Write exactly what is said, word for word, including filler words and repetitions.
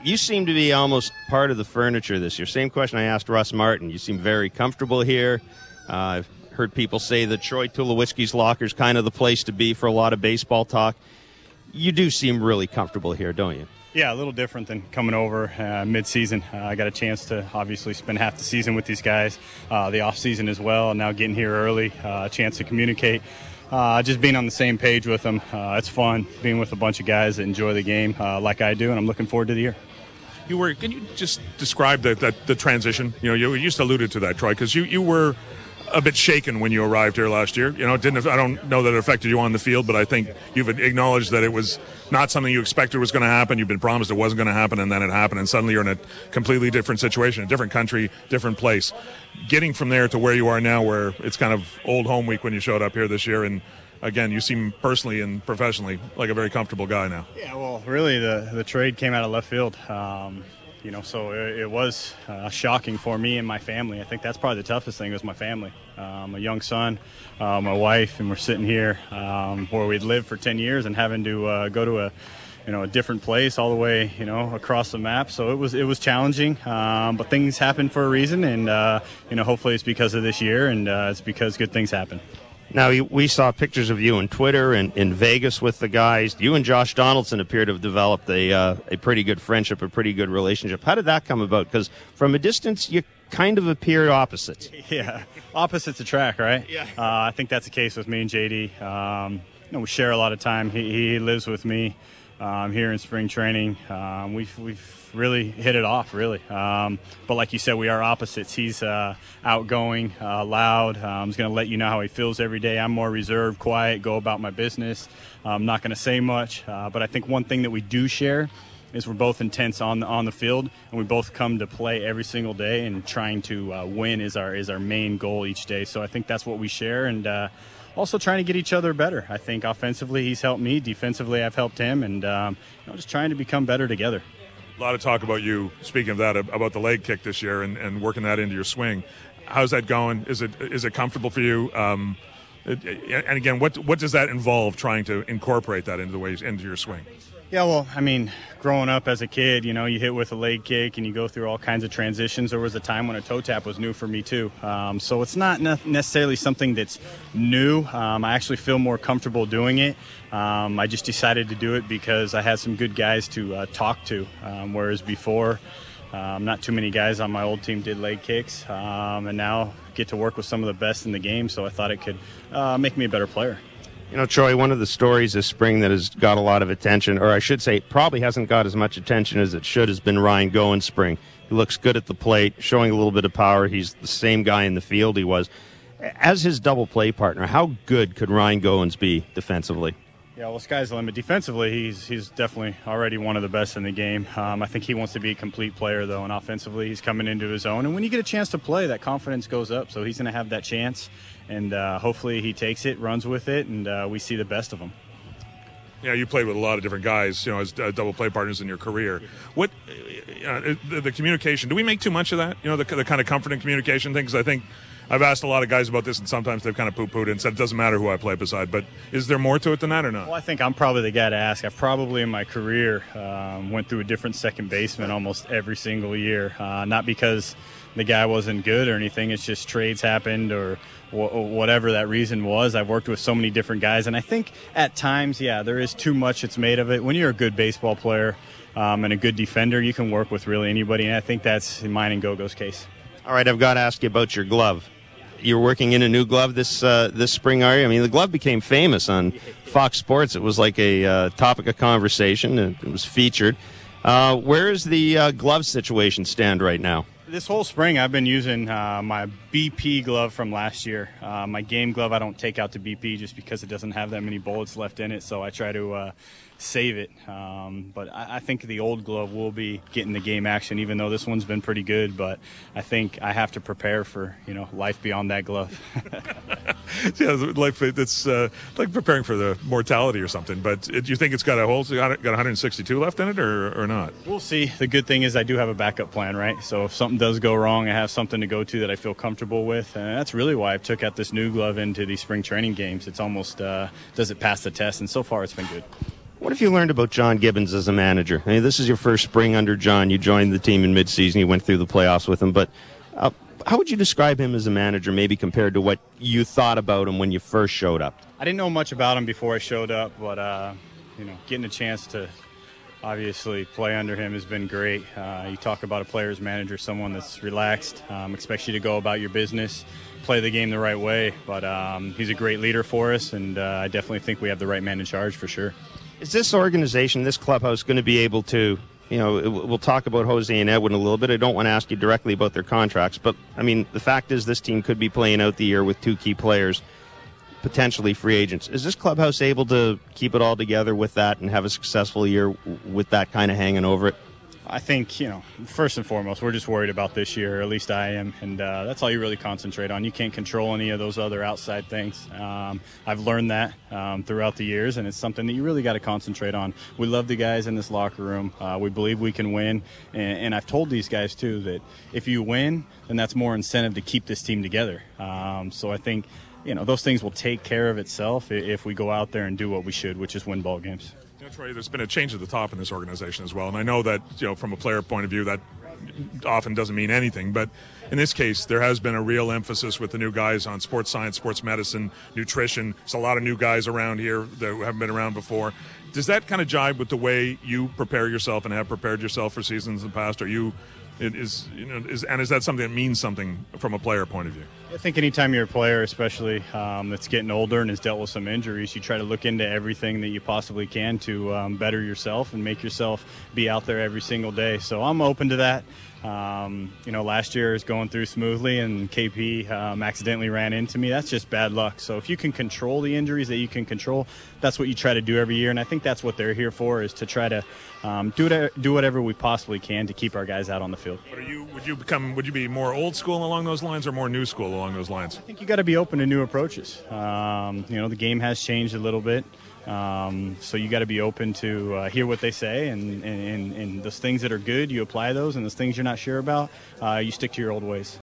You seem to be almost part of the furniture this year. Same question I asked Russ Martin. You seem very comfortable here. Uh, I've heard people say that Troy Tulowitzki's locker is kind of the place to be for a lot of baseball talk. You do seem really comfortable here, don't you? Yeah, a little different than coming over uh, mid-season. Uh, I got a chance to obviously spend half the season with these guys, uh, the off-season as well, and now getting here early, uh, a chance to communicate. Uh, just being on the same page with them. Uh, it's fun being with a bunch of guys that enjoy the game uh, like I do, and I'm looking forward to the year. You were. Can you just describe the, the, the transition? You know, you, you just alluded to that, Troy, because you, you were a bit shaken when you arrived here last year. You know, it didn't. I don't know that it affected you on the field, but I think you've acknowledged that it was not something you expected was going to happen. You've been promised it wasn't going to happen, and then it happened, and suddenly you're in a completely different situation, a different country, different place. Getting from there to where you are now, where it's kind of old home week when you showed up here this year, and again, you seem personally and professionally like a very comfortable guy now. Yeah, well, really, the the trade came out of left field. Um, you know, so it, it was uh, shocking for me and my family. I think that's probably the toughest thing was my family. Um, a young son, uh, my wife, and we're sitting here um, where we'd lived for ten years and having to uh, go to a you know, a different place all the way, you know, across the map. So it was it was challenging, um, but things happen for a reason, and uh, you know, hopefully it's because of this year, and uh, it's because good things happen. Now, we saw pictures of you on Twitter and in Vegas with the guys. You and Josh Donaldson appear to have developed a uh, a pretty good friendship, a pretty good relationship. How did that come about? Because from a distance, you kind of appear opposites. Yeah, opposites attract, right? Yeah. Uh, I think that's the case with me and J D. Um, you know, we share a lot of time. He, he lives with me um, here in spring training. Um, we've we've really hit it off, really. Um, but like you said, we are opposites. He's uh, outgoing, uh, loud. Um, he's going to let you know how he feels every day. I'm more reserved, quiet, go about my business. I'm not going to say much. Uh, but I think one thing that we do share is we're both intense on the, on the field, and we both come to play every single day, and trying to uh, win is our is our main goal each day. So I think that's what we share, and uh, also trying to get each other better. I think offensively he's helped me, defensively I've helped him, and um, you know, just trying to become better together. A lot of talk about you, speaking of that, about the leg kick this year and, and working that into your swing. How's that going? Is it is it comfortable for you? Um, it, and again, what what does that involve, trying to incorporate that into the way into your swing? Yeah, well, I mean, growing up as a kid, you know, you hit with a leg kick and you go through all kinds of transitions. There was a time when a toe tap was new for me too. Um, so it's not necessarily something that's new. Um, I actually feel more comfortable doing it. Um, I just decided to do it because I had some good guys to uh, talk to, um, whereas before, um, not too many guys on my old team did leg kicks, um, and now get to work with some of the best in the game, so I thought it could uh, make me a better player. You know, Troy, one of the stories this spring that has got a lot of attention, or I should say probably hasn't got as much attention as it should, has been Ryan Goins' spring. He looks good at the plate, showing a little bit of power. He's the same guy in the field he was. As his double play partner, how good could Ryan Goins be defensively? Yeah, well, sky's the limit. Defensively, he's he's definitely already one of the best in the game. Um, I think he wants to be a complete player, though, and offensively, he's coming into his own. And when you get a chance to play, that confidence goes up, so he's going to have that chance. And uh, hopefully he takes it, runs with it, and uh, we see the best of him. Yeah, you played with a lot of different guys, you know, as uh, double play partners in your career. What uh, the, the communication? Do we make too much of that? You know, the, the kind of comfort and communication thing. Because I think I've asked a lot of guys about this, and sometimes they've kind of poo-pooed it and said it doesn't matter who I play beside. But is there more to it than that, or not? Well, I think I'm probably the guy to ask. I've probably in my career um, went through a different second baseman almost every single year. Uh, not because the guy wasn't good or anything. It's just trades happened or whatever that reason was. I've worked with so many different guys, and I think at times, yeah, there is too much that's made of it. When you're a good baseball player um, and a good defender, you can work with really anybody, and I think that's in mine and Gogo's case. All right, I've got to ask you about your glove. You're working in a new glove this uh, this spring, are you? I mean, the glove became famous on Fox Sports. It was like a uh, topic of conversation, and it was featured. Uh, where is the uh, glove situation stand right now? This whole spring, I've been using uh, my B P glove from last year. Uh, my game glove, I don't take out to B P just because it doesn't have that many bullets left in it, so I try to uh, save it. Um, but I, I think the old glove will be getting the game action, even though this one's been pretty good. But I think I have to prepare for, you know, life beyond that glove. Yeah, life, it's uh, like preparing for the mortality or something. But do you think it's got a hole? Got got one hundred sixty-two left in it, or or not? We'll see. The good thing is I do have a backup plan, right? So if something does go wrong, I have something to go to that I feel comfortable with, and that's really why I took out this new glove into these spring training games. It's almost uh, does it pass the test, and so far it's been good. What have you learned about John Gibbons as a manager? I mean, this is your first spring under John. You joined the team in midseason. You went through the playoffs with him. But uh, how would you describe him as a manager, maybe compared to what you thought about him when you first showed up? I didn't know much about him before I showed up, but uh, you know, getting a chance to obviously play under him has been great. Uh, you talk about a player's manager, someone that's relaxed, um, expects you to go about your business, play the game the right way. But um, he's a great leader for us, and uh, I definitely think we have the right man in charge for sure. Is this organization, this clubhouse, going to be able to, you know, we'll talk about Jose and Edwin a little bit. I don't want to ask you directly about their contracts, but, I mean, the fact is this team could be playing out the year with two key players, potentially free agents. Is this clubhouse able to keep it all together with that and have a successful year with that kind of hanging over it? I think, you know, first and foremost, we're just worried about this year, or at least I am, and uh, that's all you really concentrate on. You can't control any of those other outside things. Um, I've learned that um, throughout the years, and it's something that you really got to concentrate on. We love the guys in this locker room. Uh, we believe we can win, and, and I've told these guys, too, that if you win, then that's more incentive to keep this team together. Um, so I think, you know, those things will take care of itself if we go out there and do what we should, which is win ball games. That's right. There's been a change at the top in this organization as well, and I know that, you know, from a player point of view, that often doesn't mean anything, but in this case, there has been a real emphasis with the new guys on sports science, sports medicine, nutrition. There's a lot of new guys around here that haven't been around before. Does that kind of jibe with the way you prepare yourself and have prepared yourself for seasons in the past? Are you, it is, you know, is, and is that something that means something from a player point of view? I think anytime you're a player, especially um, that's getting older and has dealt with some injuries, you try to look into everything that you possibly can to um, better yourself and make yourself be out there every single day. So I'm open to that. Um, you know, last year is going through smoothly, and K P um, accidentally ran into me. That's just bad luck. So if you can control the injuries that you can control, that's what you try to do every year. And I think that's what they're here for, is to try to um, do it, do whatever we possibly can to keep our guys out on the field. But are you, would you become, would you be more old school along those lines or more new school along those lines? I think you got to be open to new approaches. Um, you know, the game has changed a little bit. Um, so you got to be open to uh, hear what they say, and, and, and those things that are good, you apply those, and those things you're not sure about, uh, you stick to your old ways.